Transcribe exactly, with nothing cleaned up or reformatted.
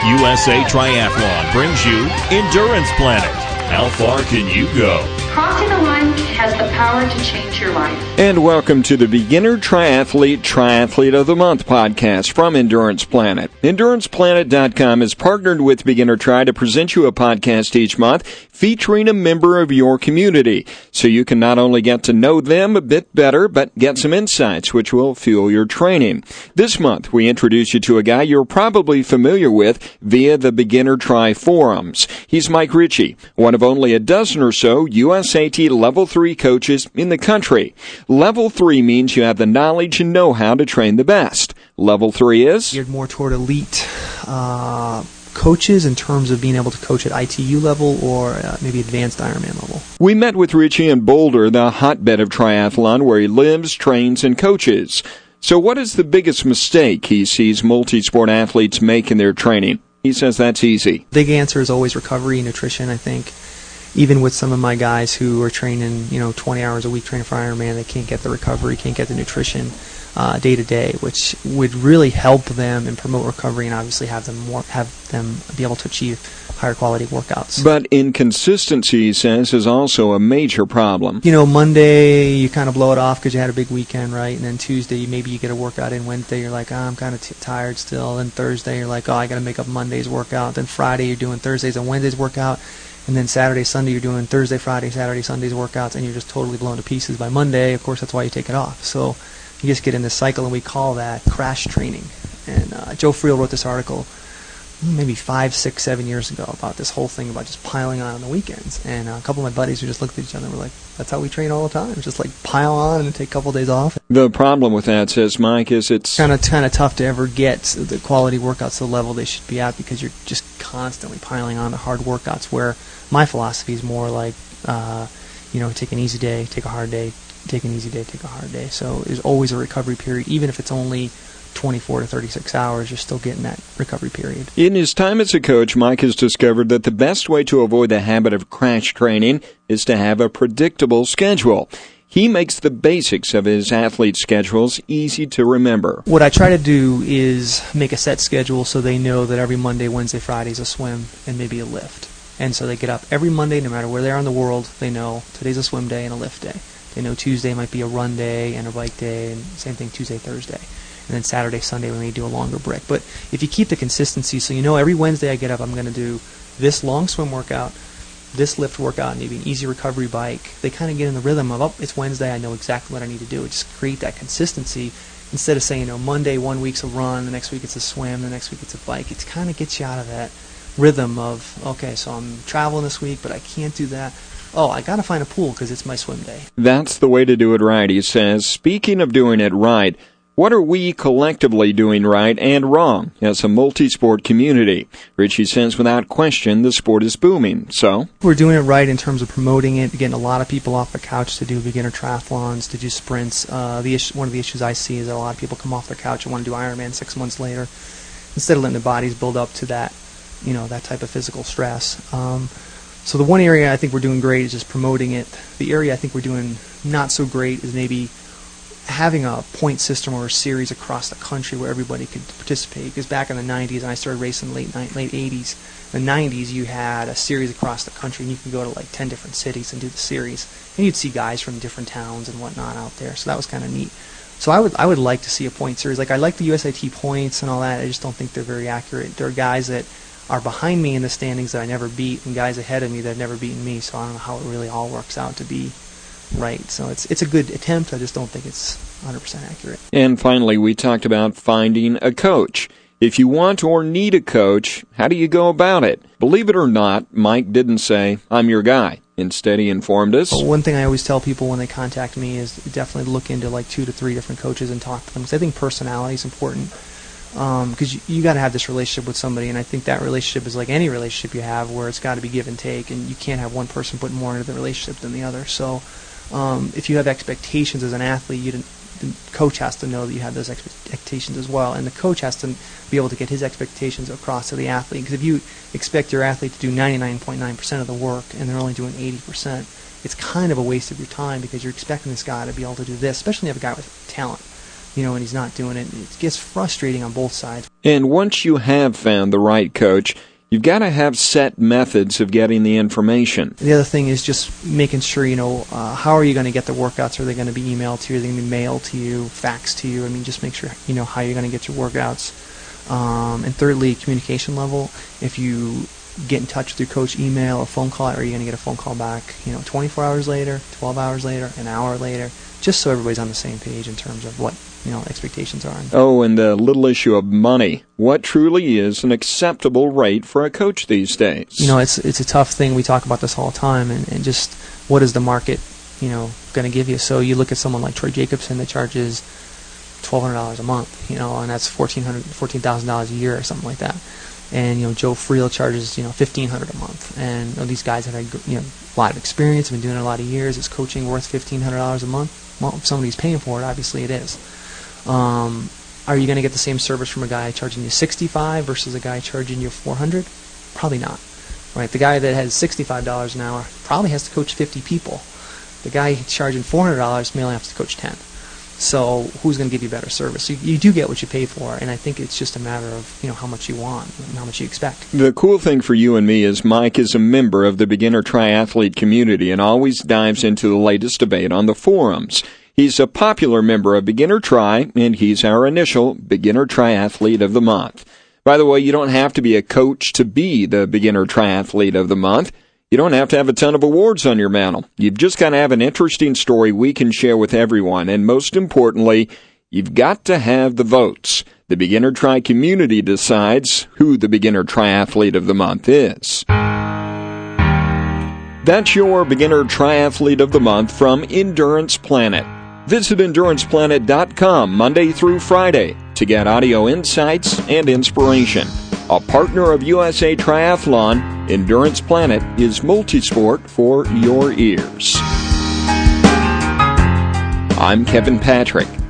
U S A Triathlon brings you Endurance Planet. How far can you go? Crossing the line has the power to change your life. And welcome to the Beginner Triathlete Triathlete of the Month podcast from Endurance Planet. Endurance Planet dot com is partnered with Beginner Tri to present you a podcast each month featuring a member of your community, so you can not only get to know them a bit better, but get some insights which will fuel your training. This month, we introduce you to a guy you're probably familiar with via the Beginner Tri forums. He's Mike Ritchie, one of only a dozen or so U S A T Level three coaches in the country. Level three means you have the knowledge and know-how to train the best. Level three is? Geared more toward elite uh, coaches in terms of being able to coach at I T U level or uh, maybe advanced Ironman level. We met with Ritchie in Boulder, the hotbed of triathlon, where he lives, trains, and coaches. So what is the biggest mistake he sees multi-sport athletes make in their training? He says that's easy. Big answer is always recovery and nutrition, I think. Even with some of my guys who are training, you know, twenty hours a week training for Ironman, they can't get the recovery, can't get the nutrition uh, day to day, which would really help them and promote recovery, and obviously have them more, have them be able to achieve higher quality workouts. But inconsistency, he says, is also a major problem. You know, Monday you kind of blow it off because you had a big weekend, right? And then Tuesday maybe you get a workout in. Wednesday you're like, oh, I'm kind of t- tired still. And Thursday you're like, oh, I got to make up Monday's workout. Then Friday you're doing Thursdays and Wednesdays workout. And then Saturday, Sunday, you're doing Thursday, Friday, Saturday, Sunday's workouts, and you're just totally blown to pieces by Monday. Of course, that's why you take it off. So you just get in this cycle, and we call that crash training. And uh, Joe Friel wrote this article maybe five, six, seven years ago about this whole thing about just piling on on the weekends. And uh, a couple of my buddies who just looked at each other and were like, that's how we train all the time. Just like pile on and then take a couple of days off. The problem with that, says Mike, is it's kind of kind of tough to ever get the quality workouts to the level they should be at because you're just constantly piling on the hard workouts, where my philosophy is more like, uh, you know, take an easy day, take a hard day, take an easy day, take a hard day. So there's always a recovery period, even if it's only twenty-four to thirty-six hours, you're still getting that recovery period. In his time as a coach, Mike has discovered that the best way to avoid the habit of crash training is to have a predictable schedule. He makes the basics of his athlete schedules easy to remember. What I try to do is make a set schedule so they know that every Monday, Wednesday, Friday is a swim and maybe a lift. And so they get up every Monday, no matter where they are in the world, they know today's a swim day and a lift day. They know Tuesday might be a run day and a bike day, and same thing Tuesday, Thursday. And then Saturday, Sunday, we may do a longer break. But if you keep the consistency, so you know every Wednesday I get up, I'm going to do this long swim workout, this lift workout, maybe an easy recovery bike. They kind of get in the rhythm of, oh, it's Wednesday, I know exactly what I need to do. It just create that consistency instead of saying, you know, Monday, one week's a run, the next week it's a swim, the next week it's a bike. It kind of gets you out of that rhythm of, okay, so I'm traveling this week, but I can't do that. Oh, I got to find a pool because it's my swim day. That's the way to do it right, he says. Speaking of doing it right, what are we collectively doing right and wrong as a multi-sport community? Ritchie says without question the sport is booming. So we're doing it right in terms of promoting it, getting a lot of people off the couch to do beginner triathlons, to do sprints. Uh, the issue, one of the issues I see is that a lot of people come off their couch and want to do Ironman six months later instead of letting their bodies build up to that, you know, that type of physical stress. Um, so the one area I think we're doing great is just promoting it. The area I think we're doing not so great is maybe having a point system or a series across the country where everybody could participate. Because back in the nineties, and I started racing late late eighties, in the nineties you had a series across the country, and you could go to like ten different cities and do the series, and you'd see guys from different towns and whatnot out there. So that was kind of neat. So I would I would like to see a point series. Like I like the U S A T points and all that. I just don't think they're very accurate. There are guys that are behind me in the standings that I never beat, and guys ahead of me that have never beaten me. So I don't know how it really all works out to be right. So it's it's a good attempt. I just don't think it's one hundred percent accurate. And finally, we talked about finding a coach. If you want or need a coach, how do you go about it? Believe it or not, Mike didn't say, I'm your guy. Instead, he informed us. Well, one thing I always tell people when they contact me is definitely look into like two to three different coaches and talk to them. Because I think personality is important. Because um, you, you got to have this relationship with somebody, and I think that relationship is like any relationship you have, where it's got to be give and take, and you can't have one person put more into the relationship than the other. So um, if you have expectations as an athlete, you didn't, the coach has to know that you have those expectations as well, and the coach has to be able to get his expectations across to the athlete. Because if you expect your athlete to do ninety-nine point nine percent of the work and they're only doing eighty percent, it's kind of a waste of your time, because you're expecting this guy to be able to do this, especially if you have a guy with talent. you know, and he's not doing it. It gets frustrating on both sides. And once you have found the right coach, you've got to have set methods of getting the information. The other thing is just making sure, you know, uh, how are you going to get the workouts? Are they going to be emailed to you? Are they going to be mailed to you, faxed to you? I mean, just make sure, you know, how you're going to get your workouts. Um, and thirdly, communication level. If you get in touch with your coach, email or phone call, are you going to get a phone call back, you know, twenty-four hours later, twelve hours later, an hour later, just so everybody's on the same page in terms of what, you know, expectations are. Oh, and the little issue of money. What truly is an acceptable rate for a coach these days? You know, it's it's a tough thing. We talk about this all the time, and, and just what is the market, you know, going to give you? So you look at someone like Troy Jacobson that charges twelve hundred dollars a month, you know, and that's fourteen hundred dollars, fourteen thousand dollars a year or something like that. And, you know, Joe Friel charges, you know, fifteen hundred dollars a month. And you know, these guys have had, you know, a lot of experience, been doing it a lot of years. Is coaching worth fifteen hundred dollars a month? Well, if somebody's paying for it, obviously it is. Um, are you going to get the same service from a guy charging you sixty-five dollars versus a guy charging you four hundred dollars? Probably not. Right? The guy that has sixty-five dollars an hour probably has to coach fifty people. The guy charging four hundred dollars may only have to coach ten. So who's going to give you better service? You, you do get what you pay for, and I think it's just a matter of, you know, how much you want and how much you expect. The cool thing for you and me is Mike is a member of the beginner triathlete community and always dives into the latest debate on the forums. He's a popular member of Beginner Tri, and he's our initial Beginner Triathlete of the Month. By the way, you don't have to be a coach to be the Beginner Triathlete of the Month. You don't have to have a ton of awards on your mantle. You've just got to have an interesting story we can share with everyone. And most importantly, you've got to have the votes. The Beginner Tri community decides who the Beginner Triathlete of the Month is. That's your Beginner Triathlete of the Month from Endurance Planet. Visit endurance planet dot com Monday through Friday to get audio insights and inspiration. A partner of U S A Triathlon, Endurance Planet is multisport for your ears. I'm Kevin Patrick.